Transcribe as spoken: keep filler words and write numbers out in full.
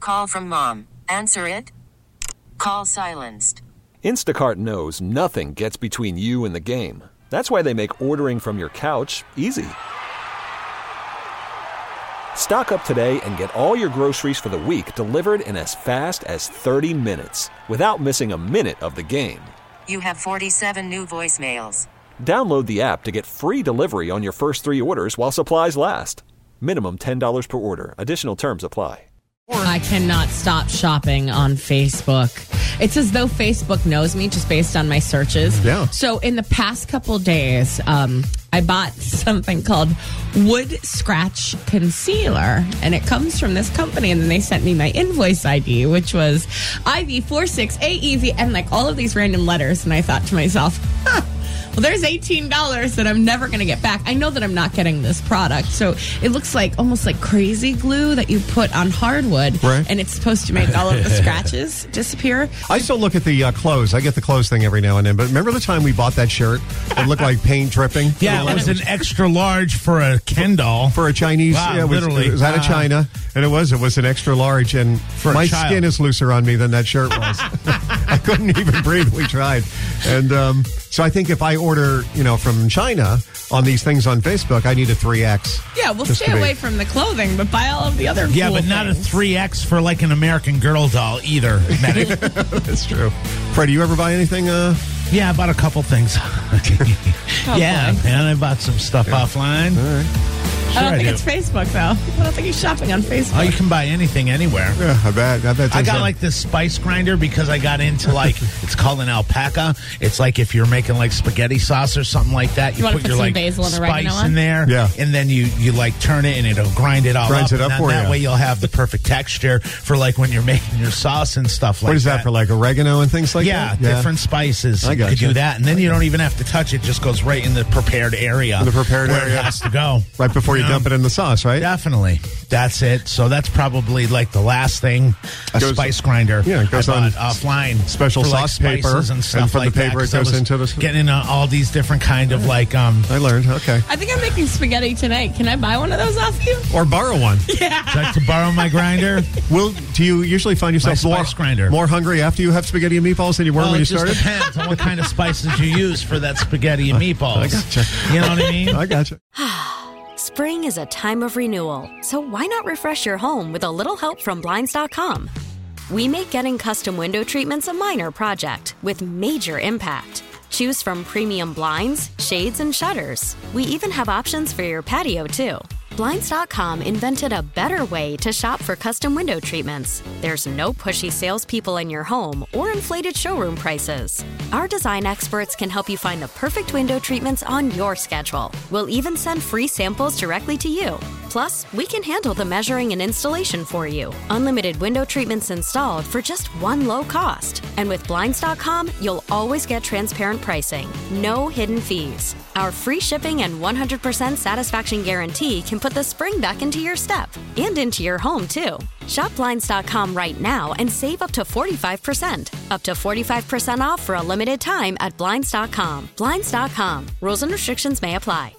call from mom. Answer it. Call silenced. Instacart knows nothing gets between you and the game. That's why they make ordering from your couch easy. Stock up today and get all your groceries for the week delivered in as fast as thirty minutes without missing a minute of the game. You have forty-seven new voicemails. Download the app to get free delivery on your first three orders while supplies last. Minimum ten dollars per order. Additional terms apply. I cannot stop shopping on Facebook. It's as though Facebook knows me just based on my searches. Yeah. So in the past couple days, um, I bought something called Wood Scratch Concealer, and it comes from this company, and then they sent me my invoice I D, which was I V four six A E V, and like all of these random letters, and I thought to myself, huh, well, there's eighteen dollars that I'm never going to get back. I know that I'm not getting this product. So it looks like almost like crazy glue that you put on hardwood. Right. And it's supposed to make all of the scratches disappear. I still look at the uh, clothes. I get the clothes thing every now and then. But remember the time we bought that shirt? It looked like paint dripping. Yeah, it was an extra large for a Ken doll. For a Chinese. Wow, yeah, it was, literally. It was out of Wow. China. And it was. It was an extra large. And For a my child. skin is looser on me than that shirt was. I couldn't even breathe. We tried. And um, so I think if I order, you know, from China on these things on Facebook, I need a three X. Yeah, we'll Just stay to be- away from the clothing, but buy all of the other Yeah, cool but not a things. three X for like an American Girl doll either, Medic. That's true. Fred, do you ever buy anything? Uh, Yeah, I bought a couple things. yeah, boy. man, I bought some stuff offline. all right. I don't Sure think do. it's Facebook, though. I don't think he's shopping on Facebook. Oh, you can buy anything anywhere. Yeah, I bet. I bet. I there's got a- like this spice grinder because I got into like it's called an alpaca. It's like if you're making like spaghetti sauce or something like that, you, You wanna put put your some like basil and oregano spice on? in there, Yeah. and then you you like turn it and it'll grind it all Grinds up. it up and then for that you. way you'll have the perfect texture for like when you're making your sauce and stuff like What is that, that. for, like oregano and things like yeah, that? different spices. I You gotcha. could do that, and then you don't even have to touch it; just goes right in the prepared area. The prepared where area. it has to go. Right before you know? dump it in the sauce, right? Definitely. That's it. So that's probably like the last thing. A Goes- spice grinder. Yeah, it goes I on bought offline. special for, like, sauce paper, spices and and stuff from the like that, paper it 'cause I goes was into the- Getting uh, all these different kind of like um. I learned. Okay. I think I'm making spaghetti tonight. Can I buy one of those off you? Or borrow one. Like to borrow my grinder. Will do you usually find yourself My more spice grinder. more hungry after you have spaghetti and meatballs than you were Well, when it you just started? depends on what kind of spices you use for that spaghetti and meatballs. I gotcha. You know what I mean? I gotcha. Spring is a time of renewal, so why not refresh your home with a little help from Blinds dot com? We make getting custom window treatments a minor project with major impact. Choose from premium blinds, shades, and shutters. We even have options for your patio, too. Blinds dot com invented a better way to shop for custom window treatments. There's no pushy salespeople in your home or inflated showroom prices. Our design experts can help you find the perfect window treatments on your schedule. We'll even send free samples directly to you. Plus, we can handle the measuring and installation for you. Unlimited window treatments installed for just one low cost. And with Blinds dot com, you'll always get transparent pricing. No hidden fees. Our free shipping and one hundred percent satisfaction guarantee can put the spring back into your step and into your home, too. Shop Blinds dot com right now and save up to forty-five percent. Up to forty-five percent off for a limited time at Blinds dot com. Blinds dot com. Rules and restrictions may apply.